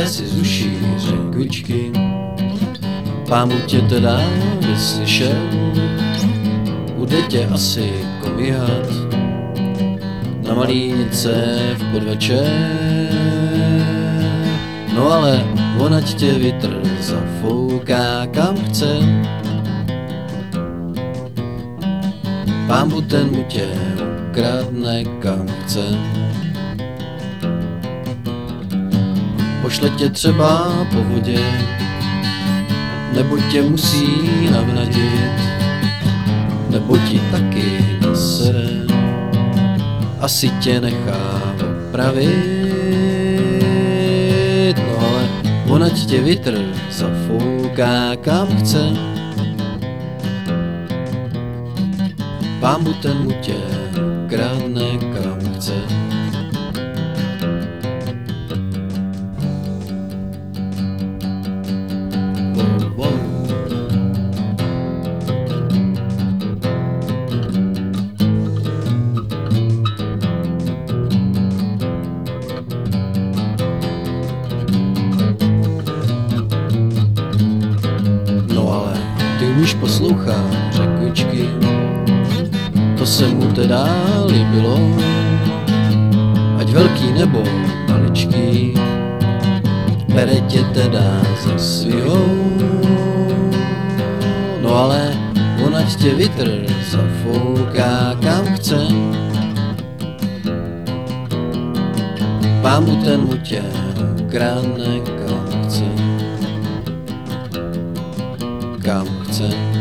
si z uší řekvičky. Pámu tě teda vyslyšel, bude tě asi kovíhat na Malínice v podvečer. No ale onať tě vítr zafouká kam chce. Pánbu ten mu tě ukradne kam chce. Pošle tě třeba po vodě, nebo tě musí navnadit, nebo ti taky nasere, asi tě nechá opravit. No ale onať tě vítr zafouká kam chce. Pánbu ten mu tě ukradne kam chce. No ale ty umíš poslouchat řekvičky, to se mu teda líbilo, ať velký nebo maličký, bere tě teda za svýho. No ale onať tě vítr zafouká kam chce. Pánbu ten mu tě ukradne kam chce. Kam chce.